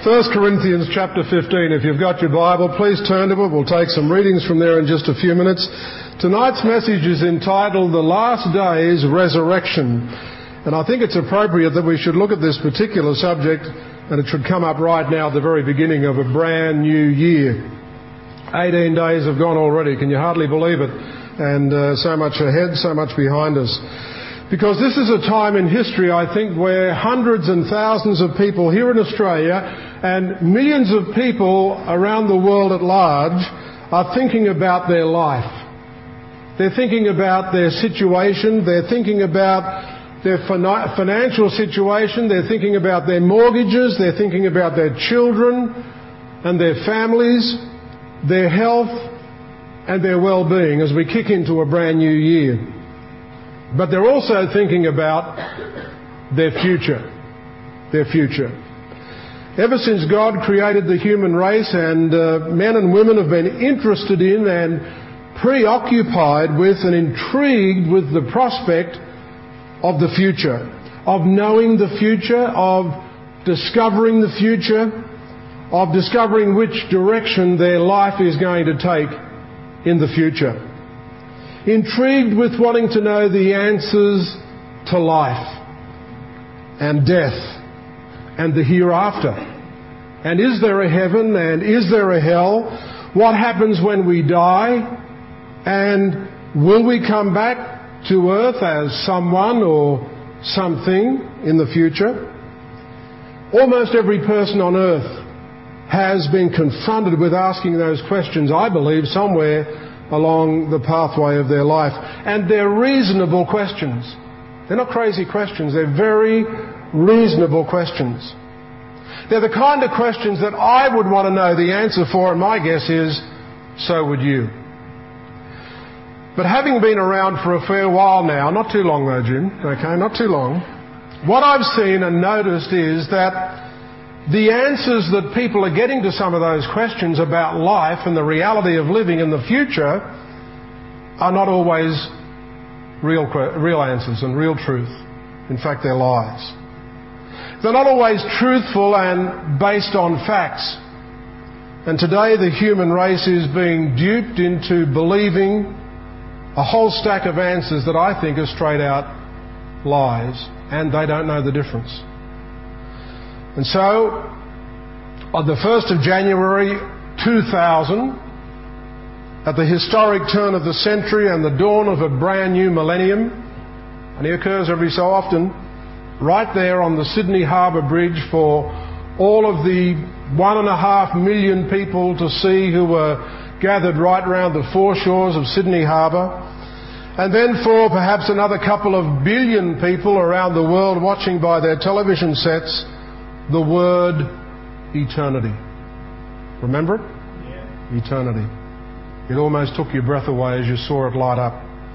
1 Corinthians chapter 15. If you've got your Bible, please turn to it. We'll take some readings from there in just a few minutes. Tonight's message is entitled The Last Days Resurrection. And I think it's appropriate that we should look at this particular subject, and it should come up right now at the very beginning of a brand new year. 18 days have gone already. Can you hardly believe it? And so much ahead, so much behind us. Because this is a time in history, I think, where hundreds and thousands of people here in Australia and millions of people around the world at large are thinking about their life. They're thinking about their situation. They're thinking about their financial situation. They're thinking about their mortgages. They're thinking about their children and their families, their health and their well-being as we kick into a brand new year. But they're also thinking about their future. Their future. Ever since God created the human race, and men and women have been interested in and preoccupied with and intrigued with the prospect of the future, of knowing the future, of discovering the future, of discovering which direction their life is going to take in the future. Intrigued with wanting to know the answers to life and death and the hereafter. And is there a heaven and is there a hell? What happens when we die? And will we come back to earth as someone or something in the future? Almost every person on earth has been confronted with asking those questions, I believe, somewhere along the pathway of their life. And they're reasonable questions. They're not crazy questions. They're very reasonable questions. They're the kind of questions that I would want to know the answer for, and my guess is, so would you. But having been around for a fair while now, not too long though, Jim, okay, not too long, what I've seen and noticed is that the answers that people are getting to some of those questions about life and the reality of living in the future are not always real answers and real truth. In fact, they're lies. They're not always truthful and based on facts. And today the human race is being duped into believing a whole stack of answers that I think are straight out lies, and they don't know the difference. And so, on the 1st of January 2000, at the historic turn of the century and the dawn of a brand new millennium, and he occurs every so often, right there on the Sydney Harbour Bridge for all of the 1.5 million people to see who were gathered right around the foreshores of Sydney Harbour, and then for perhaps another couple of billion people around the world watching by their television sets, the word eternity. Remember it? Yeah. Eternity. It almost took your breath away as you saw it light up.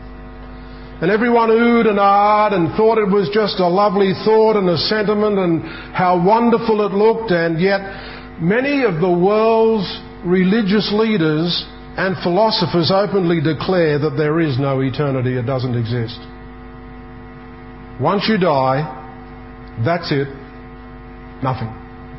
And everyone oohed and ahed and thought it was just a lovely thought and a sentiment and how wonderful it looked, and yet many of the world's religious leaders and philosophers openly declare that there is no eternity. It doesn't exist. Once you die, that's it. Nothing.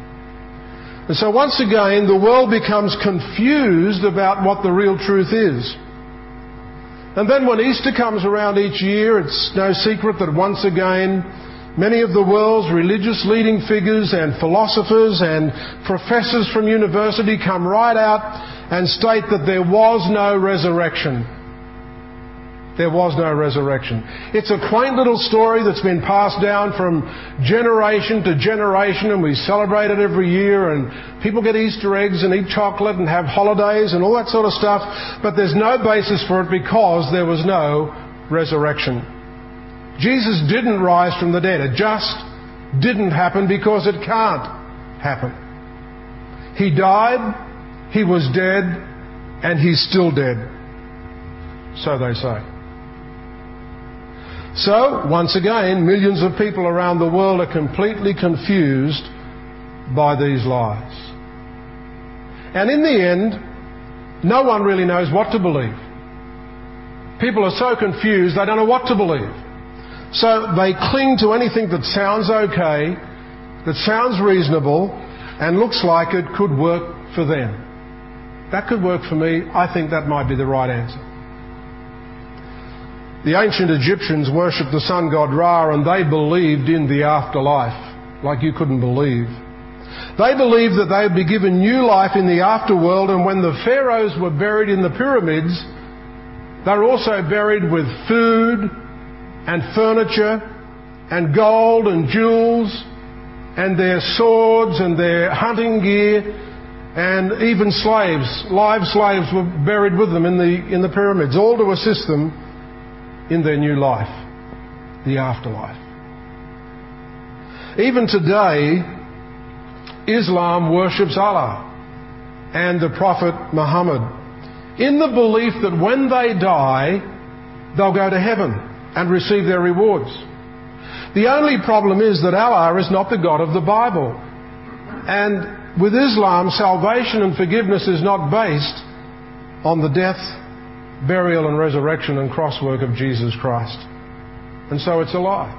And so once again, the world becomes confused about what the real truth is. And then when Easter comes around each year, it's no secret that once again, many of the world's religious leading figures and philosophers and professors from university come right out and state that there was no resurrection. There was no resurrection. It's a quaint little story that's been passed down from generation to generation, and we celebrate it every year, and people get Easter eggs and eat chocolate and have holidays and all that sort of stuff, but there's no basis for it because there was no resurrection. Jesus didn't rise from the dead. It just didn't happen because it can't happen. He died, he was dead, and he's still dead. So they say. So, once again, millions of people around the world are completely confused by these lies. And in the end, no one really knows what to believe. People are so confused, they don't know what to believe. So they cling to anything that sounds okay, that sounds reasonable, and looks like it could work for them. That could work for me. I think that might be the right answer. The ancient Egyptians worshipped the sun god Ra, and they believed in the afterlife like you couldn't believe. They believed that they would be given new life in the afterworld, and when the pharaohs were buried in the pyramids, they were also buried with food and furniture and gold and jewels and their swords and their hunting gear, and even slaves, live slaves, were buried with them in the pyramids, all to assist them in their new life, the afterlife. Even today, Islam worships Allah and the Prophet Muhammad in the belief that when they die, they'll go to heaven and receive their rewards. The only problem is that Allah is not the God of the Bible. And with Islam, salvation and forgiveness is not based on the death, burial and resurrection and cross work of Jesus Christ. And so it's a lie.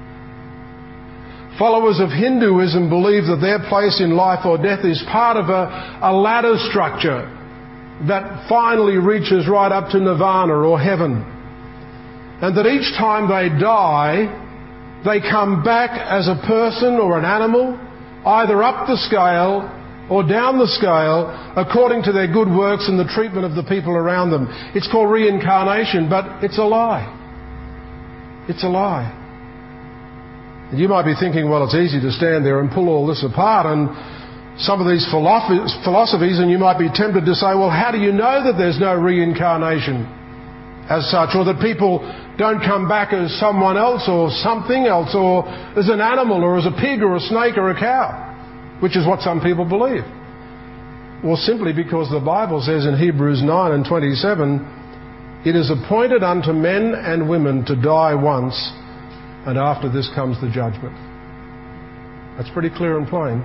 Followers of Hinduism believe that their place in life or death is part of a ladder structure that finally reaches right up to nirvana or heaven. And that each time they die, they come back as a person or an animal, either up the scale or down the scale according to their good works and the treatment of the people around them. It's called reincarnation, but it's a lie. It's a lie. And you might be thinking, well, it's easy to stand there and pull all this apart and some of these philosophies, and you might be tempted to say, well, how do you know that there's no reincarnation as such, or that people don't come back as someone else or something else, or as an animal or as a pig or a snake or a cow, which is what some people believe? Well, simply because the Bible says in Hebrews 9:27, it is appointed unto men and women to die once, and after this comes the judgment. That's pretty clear and plain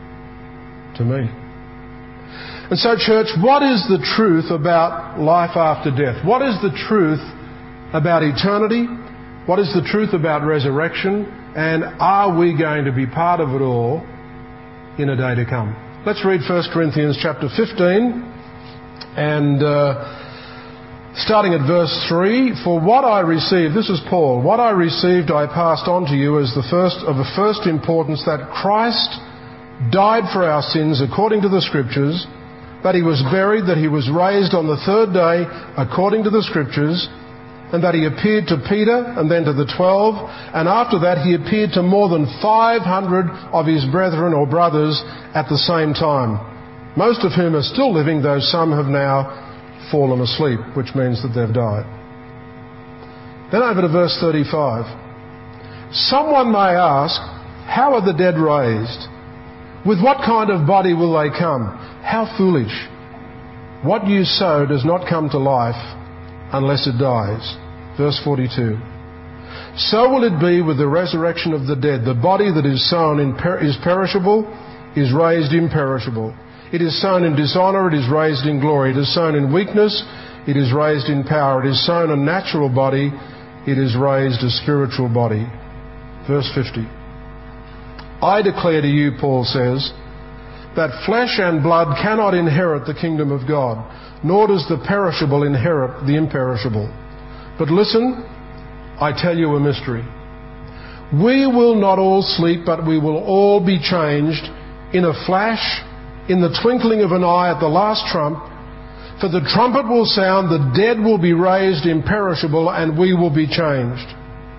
to me. And so, church, what is the truth about life after death? What is the truth about eternity? What is the truth about resurrection? And are we going to be part of it all in a day to come? Let's read 1 Corinthians chapter 15 and starting at verse 3. For what I received, this is Paul, what I received I passed on to you as of the first importance, that Christ died for our sins according to the Scriptures, that he was buried, that he was raised on the third day according to the Scriptures, and that he appeared to Peter and then to the 12, and after that he appeared to more than 500 of his brethren or brothers at the same time, most of whom are still living, though some have now fallen asleep, which means that they've died. Then over to verse 35. Someone may ask, how are the dead raised? With what kind of body will they come? How foolish. What you sow does not come to life unless it dies. Verse 42. So will it be with the resurrection of the dead. The body that is sown is perishable, is raised imperishable. It is sown in dishonour, it is raised in glory. It is sown in weakness, it is raised in power. It is sown a natural body, it is raised a spiritual body. Verse 50. I declare to you, Paul says, that flesh and blood cannot inherit the kingdom of God, nor does the perishable inherit the imperishable. But listen, I tell you a mystery. We will not all sleep, but we will all be changed in a flash, in the twinkling of an eye at the last trump. For the trumpet will sound, the dead will be raised imperishable, and we will be changed.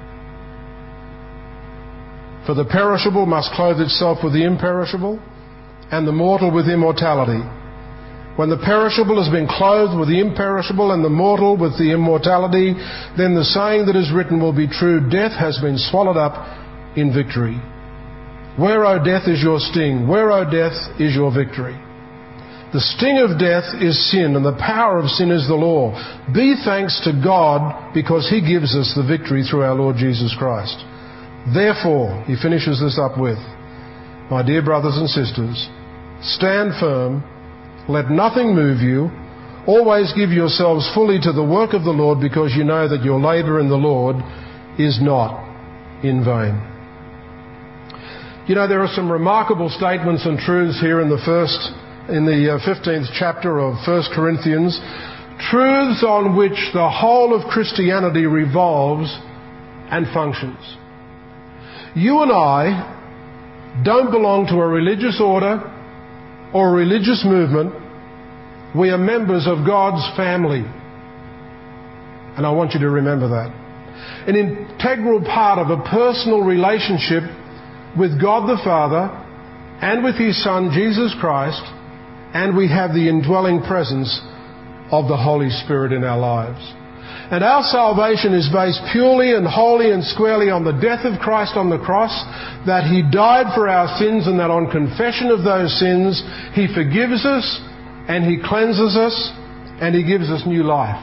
For the perishable must clothe itself with the imperishable, and the mortal with immortality. When the perishable has been clothed with the imperishable, and the mortal with the immortality, then the saying that is written will be true, death has been swallowed up in victory. Where, O death, is your sting? Where, O death, is your victory? The sting of death is sin, and the power of sin is the law. Be thanks to God, because he gives us the victory through our Lord Jesus Christ. Therefore, he finishes this up with, my dear brothers and sisters, stand firm, let nothing move you, always give yourselves fully to the work of the Lord, because you know that your labour in the Lord is not in vain. You know, there are some remarkable statements and truths here in the 15th chapter of 1 Corinthians. Truths on which the whole of Christianity revolves and functions. You and I don't belong to a religious order or a religious movement. We are members of God's family. And I want you to remember that. An integral part of a personal relationship with God the Father and with His Son, Jesus Christ, and we have the indwelling presence of the Holy Spirit in our lives. And our salvation is based purely and wholly and squarely on the death of Christ on the cross, that He died for our sins, and that on confession of those sins, He forgives us and He cleanses us and He gives us new life.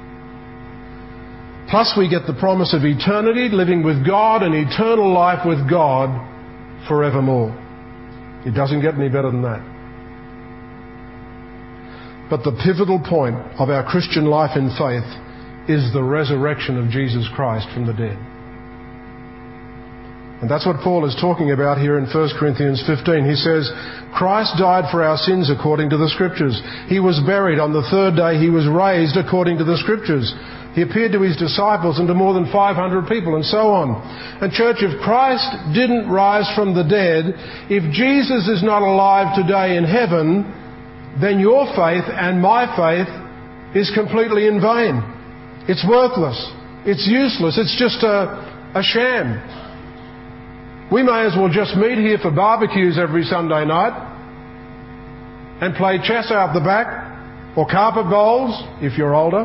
Plus we get the promise of eternity, living with God and eternal life with God forevermore. It doesn't get any better than that. But the pivotal point of our Christian life in faith is the resurrection of Jesus Christ from the dead. And that's what Paul is talking about here in 1 Corinthians 15. He says, Christ died for our sins according to the Scriptures. He was buried. On the third day He was raised according to the Scriptures. He appeared to His disciples and to more than 500 people, and so on. And church, if Christ didn't rise from the dead, if Jesus is not alive today in heaven, then your faith and my faith is completely in vain. It's worthless. It's useless. It's just a sham. We may as well just meet here for barbecues every Sunday night and play chess out the back, or carpet bowls if you're older.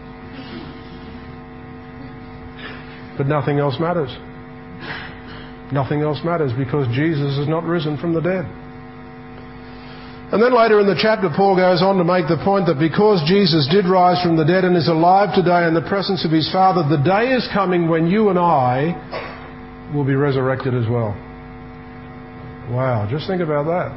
But nothing else matters. Nothing else matters because Jesus is not risen from the dead. And then later in the chapter, Paul goes on to make the point that because Jesus did rise from the dead and is alive today in the presence of His Father, the day is coming when you and I will be resurrected as well. Wow, just think about that.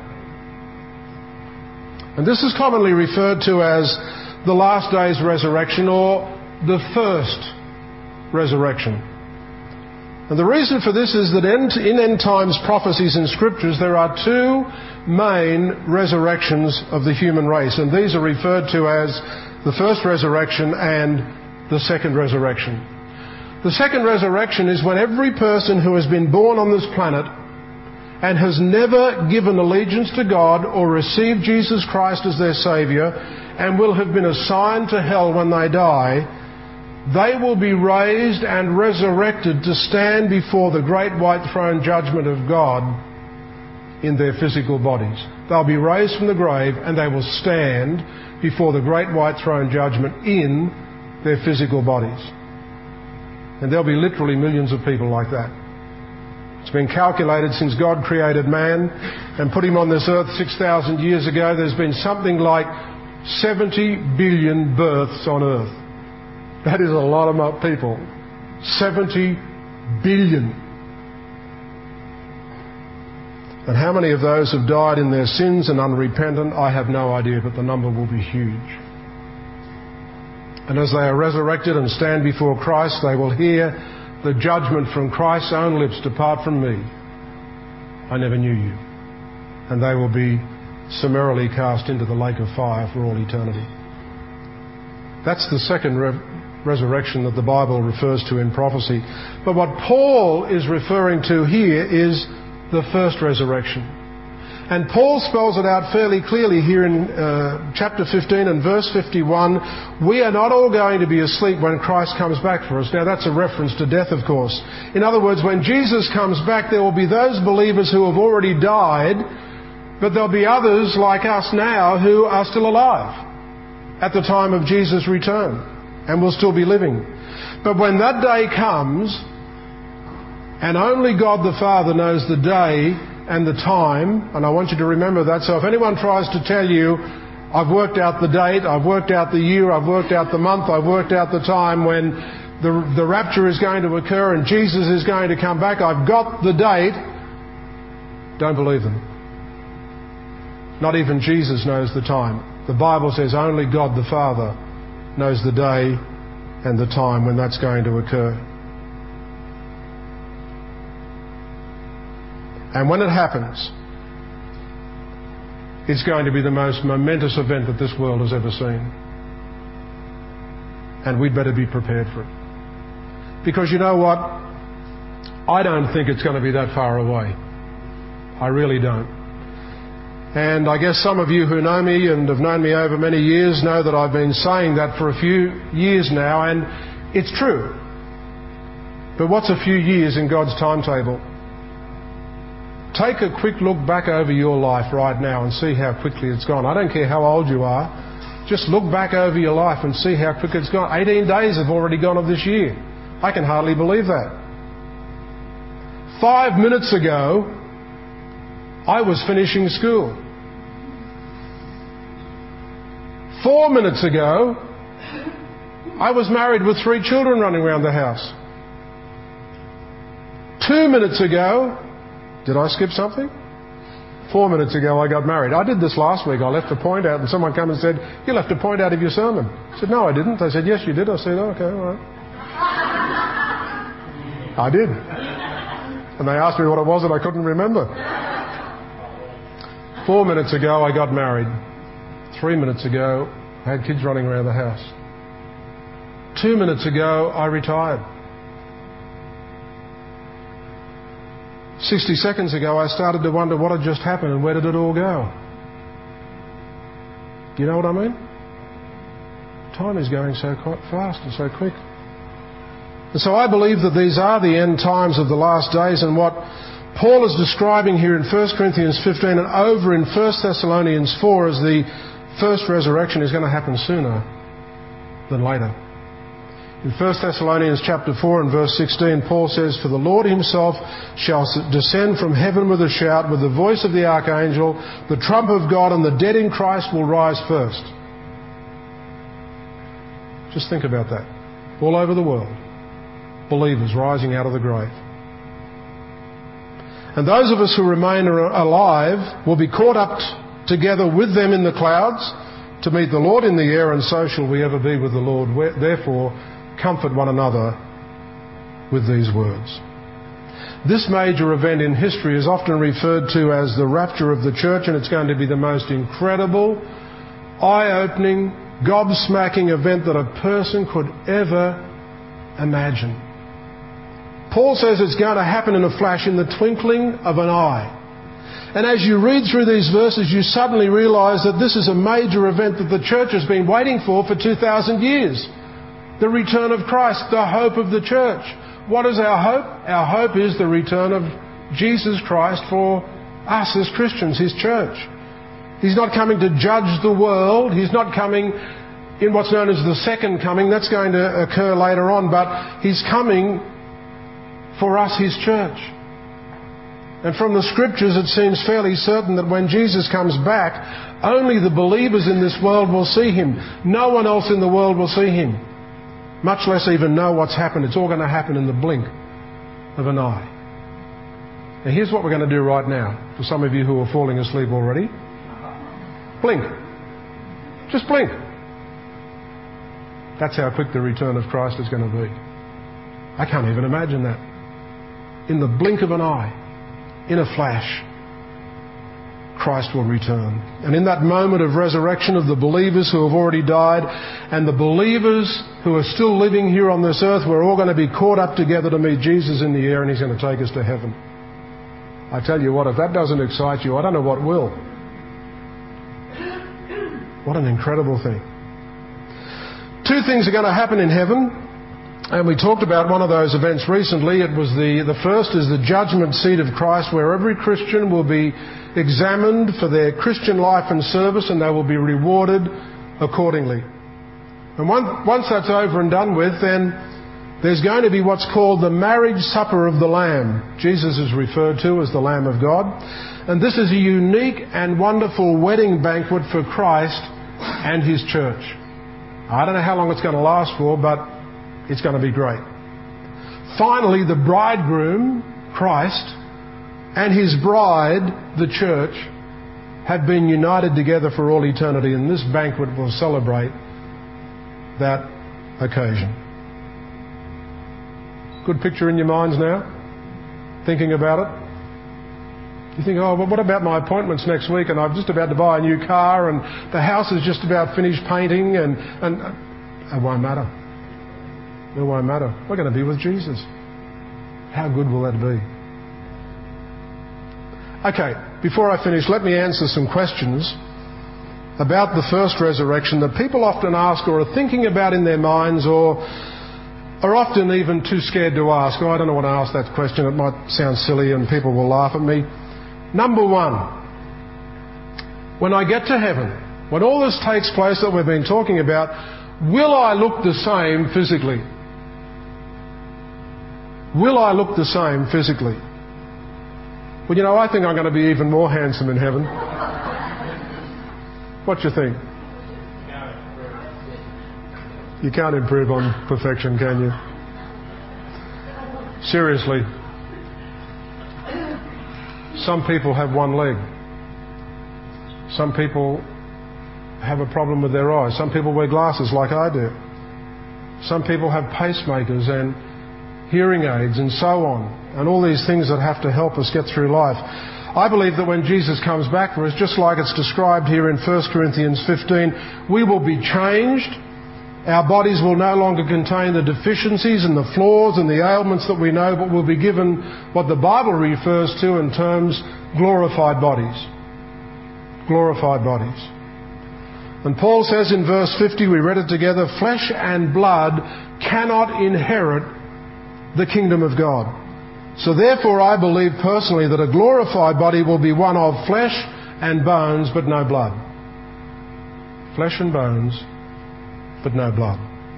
And this is commonly referred to as the last day's resurrection, or the first resurrection. And the reason for this is that in end times prophecies in Scriptures, there are two main resurrections of the human race, and these are referred to as the first resurrection and the second resurrection. The second resurrection is when every person who has been born on this planet and has never given allegiance to God or received Jesus Christ as their Saviour and will have been assigned to hell when they die, they will be raised and resurrected to stand before the great white throne judgment of God in their physical bodies. They'll be raised from the grave and they will stand before the great white throne judgment in their physical bodies. And there'll be literally millions of people like that. It's been calculated since God created man and put him on this earth 6,000 years ago, there's been something like 70 billion births on earth. That is a lot of people. 70 billion. And how many of those have died in their sins and unrepentant, I have no idea, but the number will be huge. And as they are resurrected and stand before Christ, they will hear the judgment from Christ's own lips, "Depart from me, I never knew you." And they will be summarily cast into the lake of fire for all eternity. That's the second resurrection that the Bible refers to in prophecy. But what Paul is referring to here is the first resurrection. And Paul spells it out fairly clearly here in chapter 15 and verse 51. We are not all going to be asleep when Christ comes back for us. Now that's a reference to death, of course. In other words, when Jesus comes back, there will be those believers who have already died, but there'll be others like us now who are still alive at the time of Jesus' return and will still be living. But when that day comes, and only God the Father knows the day and the time, and I want you to remember that. So if anyone tries to tell you, I've worked out the date, I've worked out the year, I've worked out the month, I've worked out the time when the rapture is going to occur and Jesus is going to come back, I've got the date, don't believe them. Not even Jesus knows the time. The Bible says only God the Father knows the day and the time when that's going to occur. And when it happens, it's going to be the most momentous event that this world has ever seen. And we'd better be prepared for it. Because you know what? I don't think it's going to be that far away. I really don't. And I guess some of you who know me and have known me over many years know that I've been saying that for a few years now, and it's true. But what's a few years in God's timetable? Take a quick look back over your life right now and see how quickly it's gone. I don't care how old you are. Just look back over your life and see how quick it's gone. 18 days have already gone of this year. I can hardly believe that. 5 minutes ago, I was finishing school. 4 minutes ago, I was married with 3 children running around the house. 2 minutes ago, did I skip something? 4 minutes ago, I got married. I did this last week. I left a point out and someone came and said, "You left a point out of your sermon." I said, "No, I didn't." They said, "Yes, you did." I said, "Oh, okay, all right." I did. And they asked me what it was and I couldn't remember. 4 minutes ago, I got married. 3 minutes ago, I had kids running around the house. 2 minutes ago, I retired. 60 seconds ago, I started to wonder what had just happened and where did it all go. Do you know what I mean? Time is going so fast and so quick. And so I believe that these are the end times of the last days, and what Paul is describing here in 1 Corinthians 15 and over in 1 Thessalonians 4 as the first resurrection is going to happen sooner than later. In 1 Thessalonians chapter 4 and verse 16, Paul says, "For the Lord himself shall descend from heaven with a shout, with the voice of the archangel, the trump of God, and the dead in Christ will rise first." Just think about that. All over the world, believers rising out of the grave. And those of us who remain alive will be caught up together with them in the clouds to meet the Lord in the air, and so shall we ever be with the Lord. Therefore, comfort one another with these words. This major event in history is often referred to as the rapture of the church, and it's going to be the most incredible, eye-opening, gobsmacking event that a person could ever imagine. Paul says it's going to happen in a flash, in the twinkling of an eye. And as you read through these verses, you suddenly realise that this is a major event that the church has been waiting for 2,000 years. The return of Christ, the hope of the church. What is our hope? Our hope is the return of Jesus Christ for us as Christians, His church. He's not coming to judge the world. He's not coming in what's known as the second coming. That's going to occur later on. But He's coming for us, His church. And from the Scriptures, it seems fairly certain that when Jesus comes back, only the believers in this world will see Him. No one else in the world will see Him. Much less even know what's happened. It's all going to happen in the blink of an eye. Now here's what we're going to do right now. For some of you who are falling asleep already. Blink. Just blink. That's how quick the return of Christ is going to be. I can't even imagine that. In the blink of an eye, in a flash, Christ will return. And in that moment of resurrection of the believers who have already died and the believers who are still living here on this earth, we're all going to be caught up together to meet Jesus in the air, and He's going to take us to heaven. I tell you what, if that doesn't excite you, I don't know what will. What an incredible thing. 2 things are going to happen in heaven. And we talked about one of those events recently. It was the first is the judgment seat of Christ, where every Christian will be examined for their Christian life and service, and they will be rewarded accordingly. And once that's over and done with, then there's going to be what's called the marriage supper of the Lamb. Jesus is referred to as the Lamb of God. And this is a unique and wonderful wedding banquet for Christ and His church. I don't know how long it's going to last for, but it's going to be great. Finally, the bridegroom, Christ, and His bride, the church, have been united together for all eternity, and this banquet will celebrate that occasion. Good picture in your minds now? Thinking about it? You think, oh, well, what about my appointments next week, and I'm just about to buy a new car, and the house is just about finished painting, and it won't matter. It won't matter. We're going to be with Jesus. How good will that be? Okay, before I finish, let me answer some questions about the first resurrection that people often ask or are thinking about in their minds, or are often even too scared to ask. Oh, I don't know what to ask that question. It might sound silly and people will laugh at me. Number one, when I get to heaven, when all this takes place that we've been talking about, will I look the same physically? Will I look the same physically? Well, you know, I think I'm going to be even more handsome in heaven. What do you think? You can't improve on perfection, can you? Seriously. Some people have one leg. Some people have a problem with their eyes. Some people wear glasses like I do. Some people have pacemakers and hearing aids and so on, and all these things that have to help us get through life. I believe that when Jesus comes back for us, just like it's described here in 1 Corinthians 15, we will be changed. Our bodies will no longer contain the deficiencies and the flaws and the ailments that we know, but we'll be given what the Bible refers to in terms glorified bodies. Glorified bodies. And Paul says in verse 50, we read it together, flesh and blood cannot inherit the kingdom of God. So therefore I believe personally that a glorified body will be one of flesh and bones but no blood. Flesh and bones but no blood.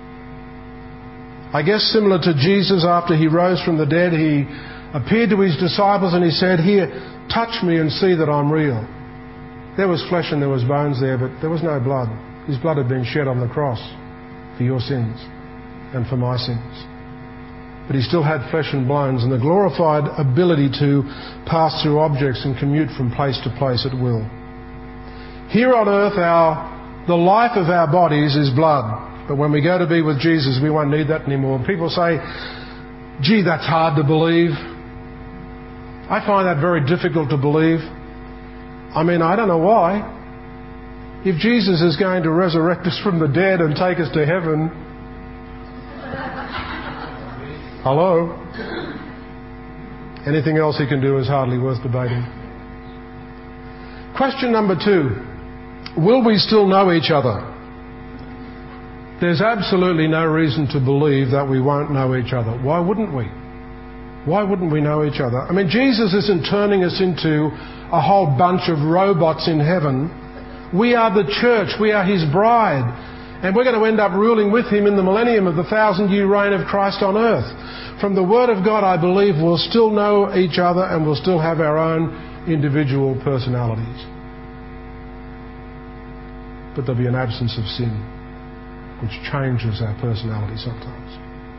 I guess similar to Jesus after he rose from the dead, he appeared to his disciples and he said, here, touch me and see that I'm real. There was flesh and there was bones there, but there was no blood. His blood had been shed on the cross for your sins and for my sins. But he still had flesh and bones and the glorified ability to pass through objects and commute from place to place at will. Here on earth, the life of our bodies is blood. But when we go to be with Jesus, we won't need that anymore. People say, gee, that's hard to believe. I find that very difficult to believe. I mean, I don't know why. If Jesus is going to resurrect us from the dead and take us to heaven, hello? Anything else he can do is hardly worth debating. Question number 2. Will we still know each other? There's absolutely no reason to believe that we won't know each other. Why wouldn't we? Why wouldn't we know each other? I mean, Jesus isn't turning us into a whole bunch of robots in heaven. We are the church. We are his bride. And we're going to end up ruling with him in the millennium of the 1,000-year reign of Christ on earth. From the Word of God, I believe we'll still know each other and we'll still have our own individual personalities. But there'll be an absence of sin, which changes our personality sometimes.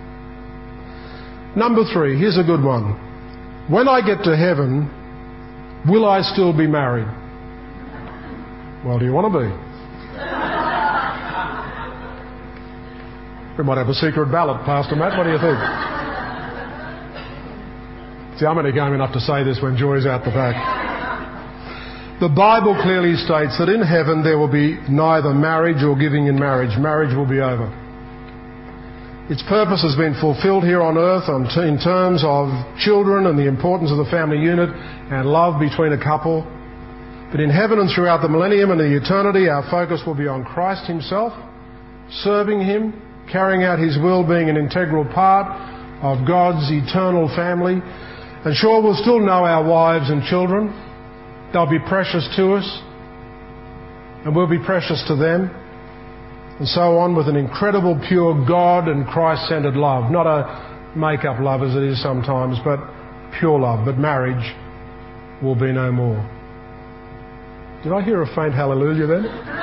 Number 3, here's a good one. When I get to heaven, will I still be married? Well, do you want to be? We might have a secret ballot, Pastor Matt. What do you think? See, I'm only going enough to say this when Joy's out the back. The Bible clearly states that in heaven there will be neither marriage or giving in marriage. Marriage will be over. Its purpose has been fulfilled here on earth in terms of children and the importance of the family unit and love between a couple. But in heaven and throughout the millennium and the eternity, our focus will be on Christ himself, serving him, carrying out his will, being an integral part of God's eternal family. And sure, we'll still know our wives and children. They'll be precious to us, and we'll be precious to them. And so on, with an incredible, pure God and Christ-centered love. Not a make-up love as it is sometimes, but pure love. But marriage will be no more. Did I hear a faint hallelujah then?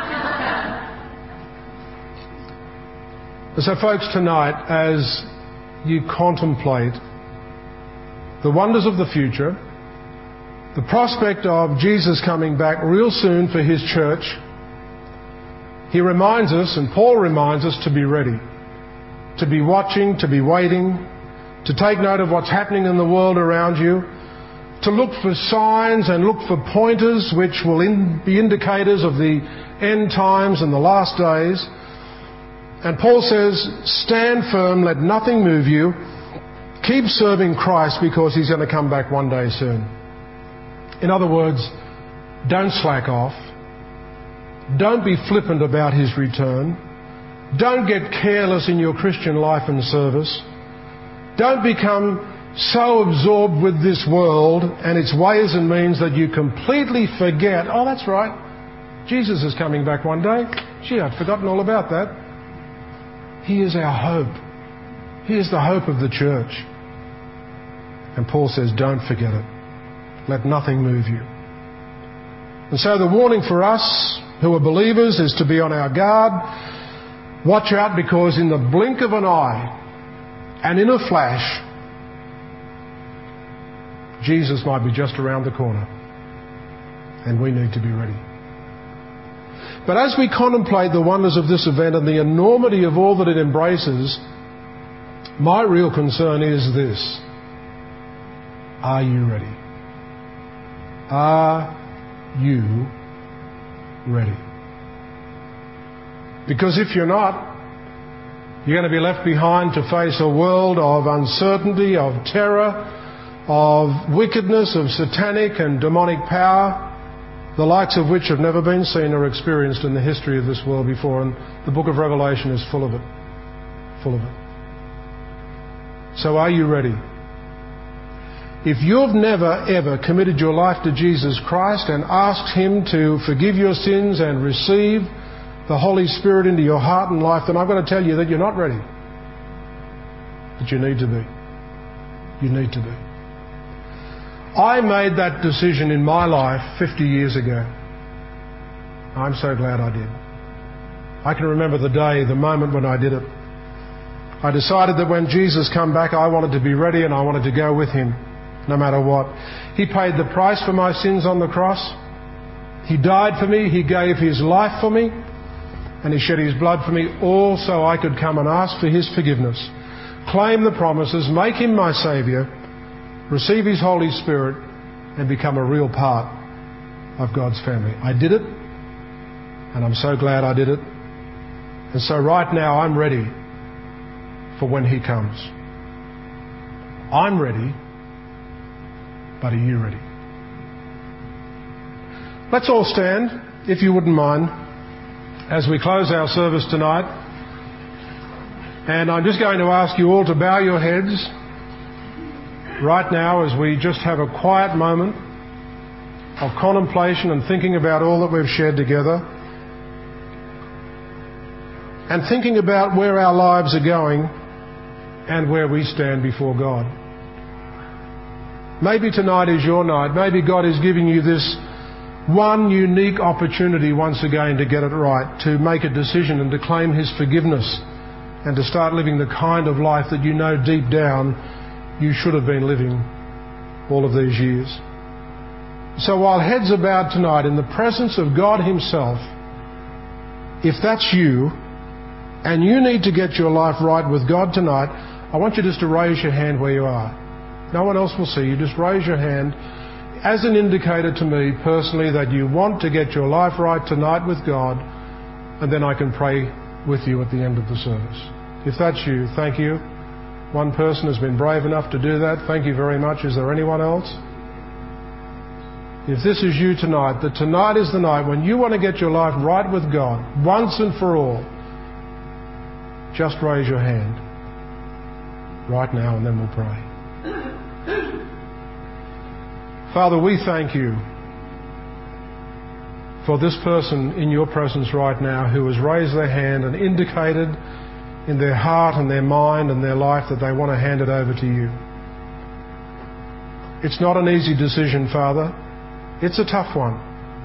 So folks, tonight, as you contemplate the wonders of the future, the prospect of Jesus coming back real soon for his church, he reminds us, and Paul reminds us, to be ready, to be watching, to be waiting, to take note of what's happening in the world around you, to look for signs and look for pointers which will be indicators of the end times and the last days. And Paul says, stand firm, let nothing move you. Keep serving Christ because He's going to come back one day soon. In other words, don't slack off. Don't be flippant about His return. Don't get careless in your Christian life and service. Don't become so absorbed with this world and its ways and means that you completely forget, oh, that's right, Jesus is coming back one day. Gee, I'd forgotten all about that. He is our hope. He is the hope of the church. And Paul says, don't forget it. Let nothing move you. And so the warning for us who are believers is to be on our guard. Watch out, because in the blink of an eye and in a flash, Jesus might be just around the corner. And we need to be ready. But as we contemplate the wonders of this event and the enormity of all that it embraces, my real concern is this. Are you ready? Are you ready? Because if you're not, you're going to be left behind to face a world of uncertainty, of terror, of wickedness, of satanic and demonic power, the likes of which have never been seen or experienced in the history of this world before. And the book of Revelation is full of it. Full of it. So are you ready? If you've never ever committed your life to Jesus Christ and asked Him to forgive your sins and receive the Holy Spirit into your heart and life, then I've got to tell you that you're not ready. But you need to be. You need to be. I made that decision in my life 50 years ago. I'm so glad I did. I can remember the day, the moment when I did it. I decided that when Jesus came back, I wanted to be ready and I wanted to go with Him, no matter what. He paid the price for my sins on the cross. He died for me. He gave His life for me. And He shed His blood for me, all so I could come and ask for His forgiveness, claim the promises, make Him my Saviour, receive His Holy Spirit, and become a real part of God's family. I did it, and I'm so glad I did it. And so right now I'm ready for when He comes. I'm ready, but are you ready? Let's all stand, if you wouldn't mind, as we close our service tonight. And I'm just going to ask you all to bow your heads right now as we just have a quiet moment of contemplation and thinking about all that we've shared together, and thinking about where our lives are going and where we stand before God. Maybe tonight is your night. Maybe God is giving you this one unique opportunity once again to get it right, to make a decision and to claim His forgiveness and to start living the kind of life that you know deep down you should have been living all of these years. So while heads are bowed tonight in the presence of God Himself, if that's you and you need to get your life right with God tonight, I want you just to raise your hand where you are. No one else will see you. Just raise your hand as an indicator to me personally that you want to get your life right tonight with God, and then I can pray with you at the end of the service. If that's you, thank you. One person has been brave enough to do that. Thank you very much. Is there anyone else? If this is you tonight, that tonight is the night when you want to get your life right with God, once and for all, just raise your hand right now and then we'll pray. Father, we thank You for this person in Your presence right now who has raised their hand and indicated in their heart and their mind and their life that they want to hand it over to You. It's not an easy decision, Father. It's a tough one.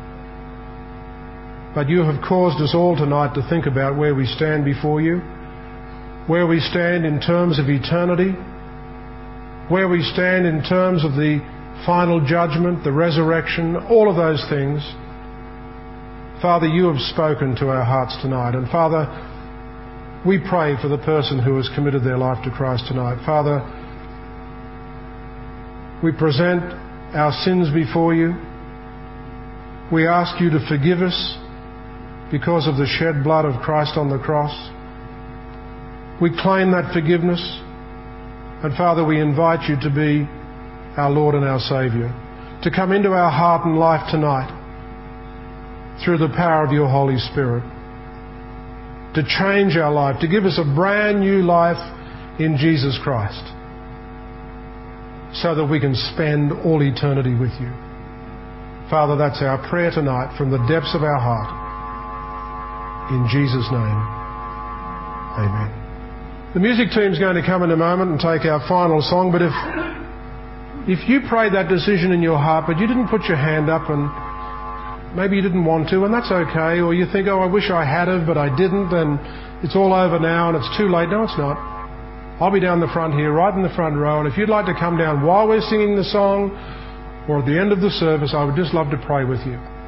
But You have caused us all tonight to think about where we stand before You, where we stand in terms of eternity, where we stand in terms of the final judgment, the resurrection, all of those things. Father, You have spoken to our hearts tonight. And Father, we pray for the person who has committed their life to Christ tonight. Father, we present our sins before you. We ask you to forgive us because of the shed blood of Christ on the cross. We claim that forgiveness. And Father, we invite you to be our Lord and our Saviour, to come into our heart and life tonight through the power of your Holy Spirit, to change our life, to give us a brand new life in Jesus Christ, so that we can spend all eternity with you. Father, that's our prayer tonight from the depths of our heart. In Jesus' name, amen. The music team's going to come in a moment and take our final song, but if you prayed that decision in your heart, but you didn't put your hand up, and maybe you didn't want to, and that's okay, or you think, oh, I wish I had have, but I didn't, and it's all over now and it's too late. No, it's not. I'll be down the front here, right in the front row, and if you'd like to come down while we're singing the song or at the end of the service, I would just love to pray with you.